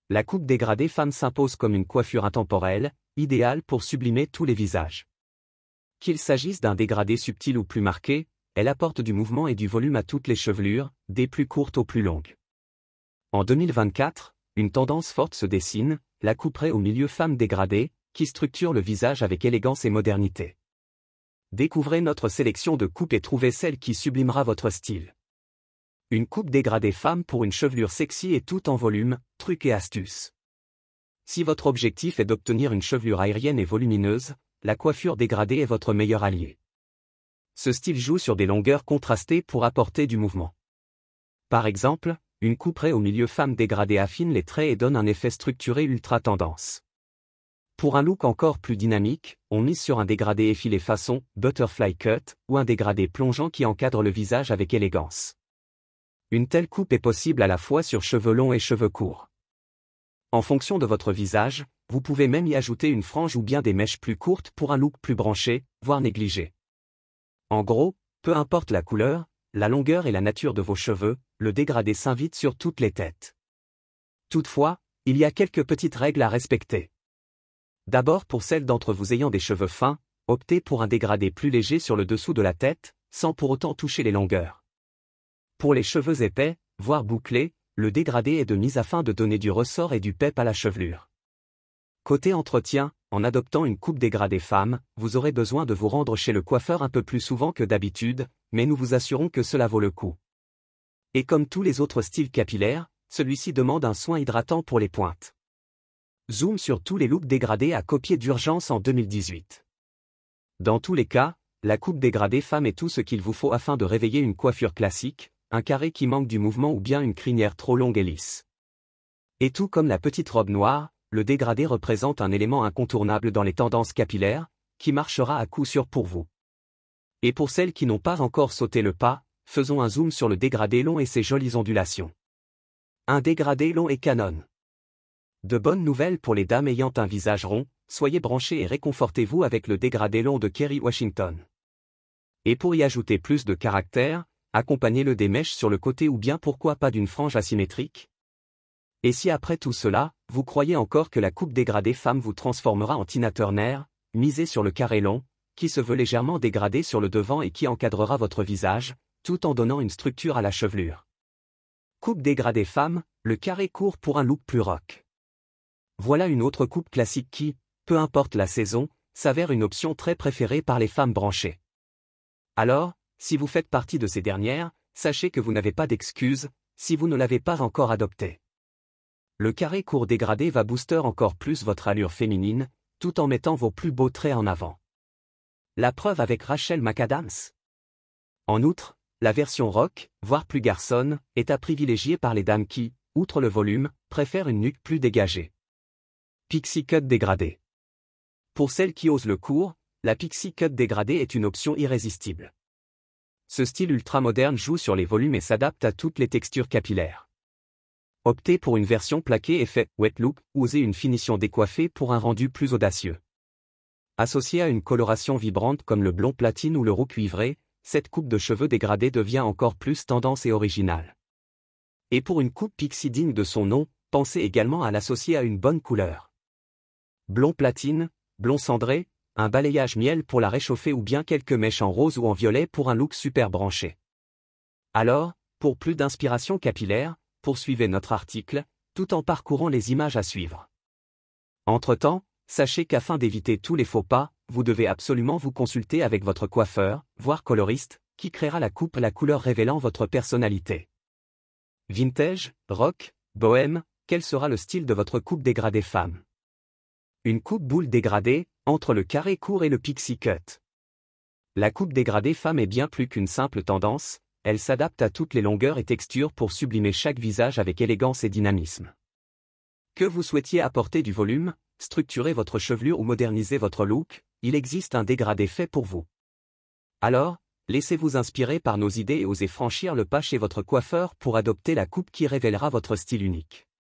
la coupe dégradée femme s'impose comme une coiffure intemporelle, idéale pour sublimer tous les visages. Qu'il s'agisse d'un dégradé subtil ou plus marqué, elle apporte du mouvement et du volume à toutes les chevelures, des plus courtes aux plus longues. En 2024, une tendance forte se dessine, la couperée au milieu femme dégradée, qui structure le visage avec élégance et modernité. Découvrez notre sélection de coupes et trouvez celle qui sublimera votre style. Une coupe dégradée femme pour une chevelure sexy et tout en volume, trucs et astuces. Si votre objectif est d'obtenir une chevelure aérienne et volumineuse, la coiffure dégradée est votre meilleur allié. Ce style joue sur des longueurs contrastées pour apporter du mouvement. Par exemple, une couperée au milieu femme dégradée affine les traits et donne un effet structuré ultra tendance. Pour un look encore plus dynamique, on mise sur un dégradé effilé façon butterfly cut ou un dégradé plongeant qui encadre le visage avec élégance. Une telle coupe est possible à la fois sur cheveux longs et cheveux courts. En fonction de votre visage, vous pouvez même y ajouter une frange ou bien des mèches plus courtes pour un look plus branché, voire négligé. En gros, peu importe la couleur, la longueur et la nature de vos cheveux, le dégradé s'invite sur toutes les têtes. Toutefois, il y a quelques petites règles à respecter. D'abord, pour celles d'entre vous ayant des cheveux fins, optez pour un dégradé plus léger sur le dessous de la tête, sans pour autant toucher les longueurs. Pour les cheveux épais, voire bouclés, le dégradé est de mise afin de donner du ressort et du pep à la chevelure. Côté entretien, en adoptant une coupe dégradée femme, vous aurez besoin de vous rendre chez le coiffeur un peu plus souvent que d'habitude, mais nous vous assurons que cela vaut le coup. Et comme tous les autres styles capillaires, celui-ci demande un soin hydratant pour les pointes. Zoom sur tous les looks dégradés à copier d'urgence en 2018. Dans tous les cas, la coupe dégradée femme est tout ce qu'il vous faut afin de réveiller une coiffure classique, un carré qui manque du mouvement ou bien une crinière trop longue et lisse. Et tout comme la petite robe noire, le dégradé représente un élément incontournable dans les tendances capillaires, qui marchera à coup sûr pour vous. Et pour celles qui n'ont pas encore sauté le pas, faisons un zoom sur le dégradé long et ses jolies ondulations. Un dégradé long et canon. De bonnes nouvelles pour les dames ayant un visage rond, soyez branchés et réconfortez-vous avec le dégradé long de Kerry Washington. Et pour y ajouter plus de caractère, accompagnez-le des mèches sur le côté ou bien pourquoi pas d'une frange asymétrique. Et si après tout cela, vous croyez encore que la coupe dégradée femme vous transformera en Tina Turner, misez sur le carré long, qui se veut légèrement dégradé sur le devant et qui encadrera votre visage, tout en donnant une structure à la chevelure. Coupe dégradée femme, le carré court pour un look plus rock. Voilà une autre coupe classique qui, peu importe la saison, s'avère une option très préférée par les femmes branchées. Alors, si vous faites partie de ces dernières, sachez que vous n'avez pas d'excuse, si vous ne l'avez pas encore adopté. Le carré court dégradé va booster encore plus votre allure féminine, tout en mettant vos plus beaux traits en avant. La preuve avec Rachel McAdams. En outre, la version rock, voire plus garçonne, est à privilégier par les dames qui, outre le volume, préfèrent une nuque plus dégagée. Pixie Cut dégradé. Pour celles qui osent le court, la Pixie Cut dégradée est une option irrésistible. Ce style ultra-moderne joue sur les volumes et s'adapte à toutes les textures capillaires. Optez pour une version plaquée effet wet look ou osez une finition décoiffée pour un rendu plus audacieux. Associée à une coloration vibrante comme le blond platine ou le roux cuivré, cette coupe de cheveux dégradée devient encore plus tendance et originale. Et pour une coupe pixie digne de son nom, pensez également à l'associer à une bonne couleur. Blond platine, blond cendré, un balayage miel pour la réchauffer ou bien quelques mèches en rose ou en violet pour un look super branché. Alors, pour plus d'inspiration capillaire, poursuivez notre article, tout en parcourant les images à suivre. Entre-temps, sachez qu'afin d'éviter tous les faux pas, vous devez absolument vous consulter avec votre coiffeur, voire coloriste, qui créera la coupe la couleur révélant votre personnalité. Vintage, rock, bohème, quel sera le style de votre coupe dégradée femme? Une coupe boule dégradée, entre le carré court et le pixie cut. La coupe dégradée femme est bien plus qu'une simple tendance, elle s'adapte à toutes les longueurs et textures pour sublimer chaque visage avec élégance et dynamisme. Que vous souhaitiez apporter du volume, structurer votre chevelure ou moderniser votre look, il existe un dégradé fait pour vous. Alors, laissez-vous inspirer par nos idées et osez franchir le pas chez votre coiffeur pour adopter la coupe qui révélera votre style unique.